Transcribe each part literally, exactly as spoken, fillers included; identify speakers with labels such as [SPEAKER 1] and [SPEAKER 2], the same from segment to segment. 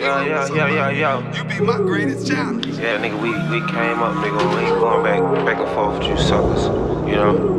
[SPEAKER 1] Yeah, yeah, yeah, yeah, yeah.
[SPEAKER 2] You be my greatest challenge.
[SPEAKER 1] Yeah, nigga, we, we came up, nigga. We ain't going back, back and forth with you suckers, you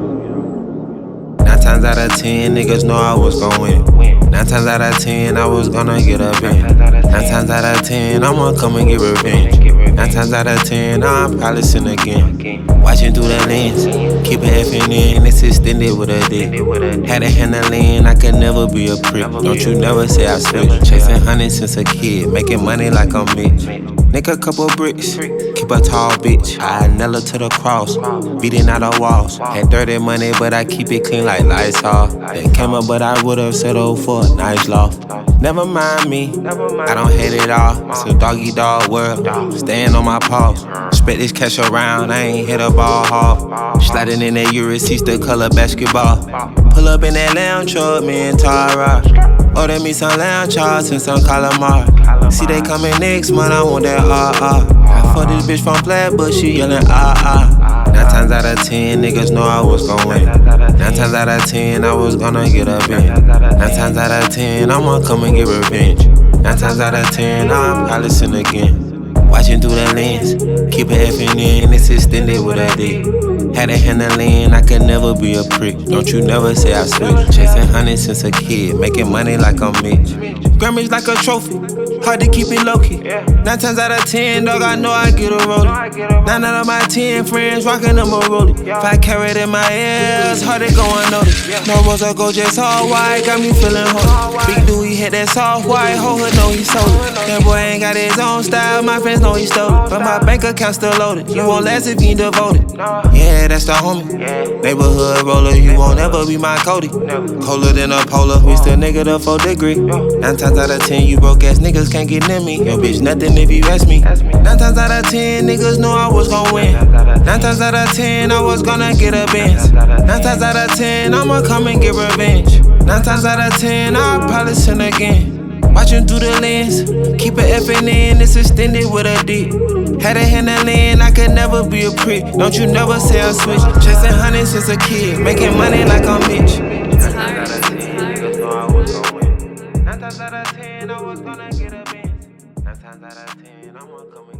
[SPEAKER 1] know? Nine times out of ten, niggas know I was gon' win. Nine times out of ten, I was gonna get a bin. Nine times out of ten, I'ma come and get revenge. Nine times out of ten, I'll probably sin again. Watching through the lens, keep it effing in, it's extended with a dick. Had a handling, I could never be a prick. Don't you never say I switch. Chasing hundreds since a kid, making money like I'm Mitch. Nick a couple bricks, keep a tall bitch. I nail her to the cross, beating out the walls. Had dirty money, but I keep it clean like Lysol. They came up, but I would've settled for a nice loft. Never mind me, I don't hate it all. It's a doggy dog world, staying on my paws. Spread this cash around, I ain't hit a ball hard. Sliding in that Ulysses, the color basketball. Pull up in that lounge truck, me and Tara. Order me some lamb chops and some calamari. See they coming next month, I want that ah ah. I fuck this bitch from Flat, but she yelling ah ah. Nine times out of ten, niggas know I was gon' win. Nine times out of ten, I was gonna get a bin. Nine times out of ten, I'ma come and get revenge. Nine times out of ten, I'll probably sin again. Watching through the lens, keep it effing in, it's extended with a dick. Had a handling, I could never be a prick. Don't you never say I switch. Chasing hundreds since a kid, making money like I'm Mitch. Grammys like a trophy, hard to keep it low key. Nine times out of ten, dog, I know I get a rollie. Nine out of my ten friends rockin' them a rollie. If I carry it in my ear, it's hard to go unnoticed. No Rosa Gold, just all white, got me feeling holy. Big Dewey hit that soft white, whole hood know he sold it. That boy ain't got his own style, my friends know he stole it. But my bank account still loaded, you won't last if you ain't devoted. Yeah, that's the homie. Neighborhood roller, you won't ever be my Cody. Colder than a polar, we still nigga the four degree. Nine times out of ten, you broke ass niggas can't get near me. Yo, bitch, nothing if you ask me. Nine times out of ten, niggas know I was gon' win. Nine times out of ten, I was gonna get a Benz. Nine times out of ten, I'ma come and get revenge. Nine times out of ten, I'll probably sin again. Watching through the lens, keep it effing in, it's extended with a dick. Had a handling, I could never be a prick. Don't you never say I switch. Chasing hundreds since a kid, making money like I'm Mitch. Nine times out of ten, niggas know I was gon' win. Nine times out of ten, I was gonna get a Benz. Nine times out of ten, I'ma come